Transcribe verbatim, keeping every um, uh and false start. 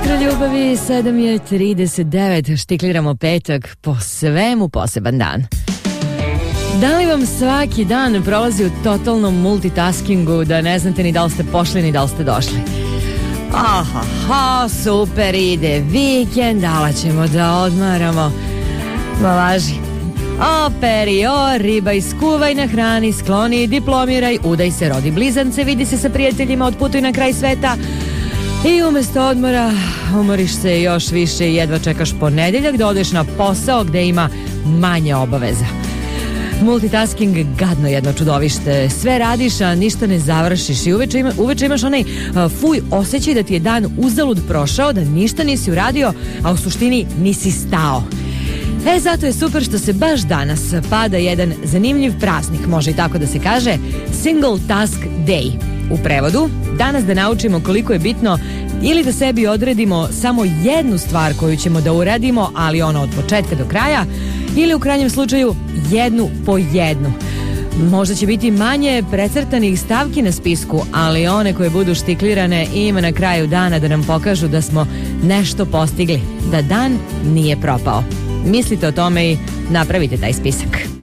Jutro ljubavi, sedam je trideset devet, štikliramo petak, po svemu poseban dan. Da li vam svaki dan prolazi u totalnom multitaskingu, da ne znate ni da li ste pošli ni da li ste došli? Aha, ha, super, ide vikend, ala ćemo da odmaramo. Ma važi. Operi, o, riba, iskuvaj na hrani, skloni, diplomiraj, udaj se, rodi blizance, vidi se sa prijateljima, otputuj na kraj sveta. I umjesto odmora umoriš se još više i jedva čekaš ponedeljak da odeš na posao gde ima manje obaveza. Multitasking, gadno jedno čudovište. Sve radiš, a ništa ne završiš i uveče, ima, uveče imaš onaj uh, fuj osjećaj da ti je dan uzalud prošao, da ništa nisi uradio, a u suštini nisi stao. E, zato je super što se baš danas pada jedan zanimljiv praznik, može i tako da se kaže, Single Task Day. U prevodu, danas da naučimo koliko je bitno ili da sebi odredimo samo jednu stvar koju ćemo da uradimo, ali ono od početka do kraja, ili u krajnjem slučaju jednu po jednu. Možda će biti manje precrtanih stavki na spisku, ali one koje budu štiklirane ima na kraju dana da nam pokažu da smo nešto postigli, da dan nije propao. Mislite o tome i napravite taj spisak.